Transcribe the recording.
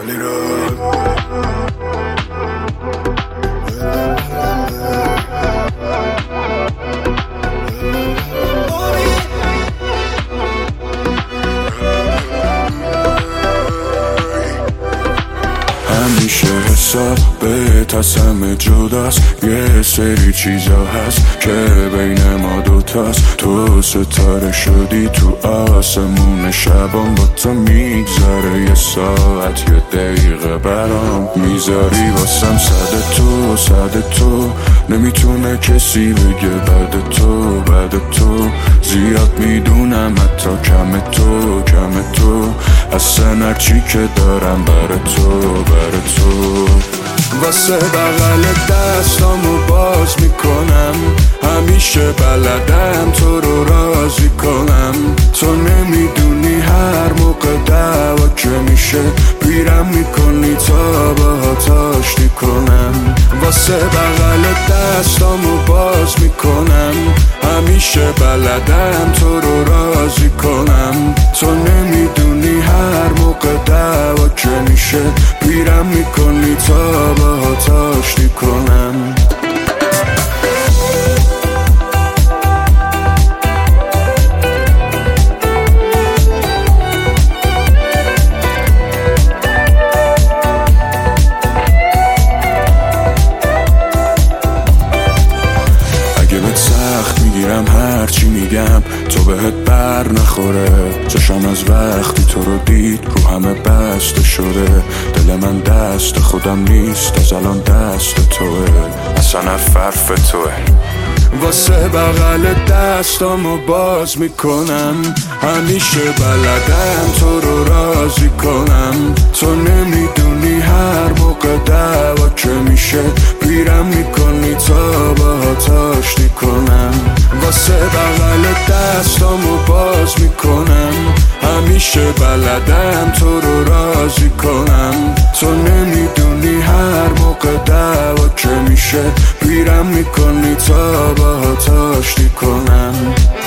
همیشه حساب بهت از همه جداست، یه سری چیزا هست که بین ما دوتاست. تو ستاره شدی تو آسمون شبام، با تو میگذره یه ساعت یه دقیقه برام میذاری واسم صد تو نمیتونه کسی بگه بعد تو زیاد میدونم حتی کم تو اصلا هرچی که دارم بر تو واسه بغل دستامو باز میکنم، همیشه بلدم تو رو راضی کنم. تو نمیدونی هر موقع دعوا که میشه پیرم میکنی تا باهات آشتی کنم. واسه بغل دستامو باز میکنم، همیشه بلدم تو رو راضی کنم. تو نمیدونی هر موقع دعوا که میشه پیرم میکنی تا باهات آشتی کنم. میگیرم هرچی میگم تو بهت بر نخوره. چشم از وقتی تو رو دید رو همه بسته شده. دل من دست خودم نیست از الان دست توه، اصلا حرف توه. واسه بغل دستامو باز میکنم، همیشه بلدم تو رو راضی کنم. تو نمیدونی هر موقع دعوا که میشه پیرم میکنی تا باهات آشتی کنم. واسه بغل دستامو باز میکنم، همیشه بلدم تو رو راضی کنم. تو نمیدونی هر موقع دعوا که میشه پیرم میکنی تا باهات آشتی کنم.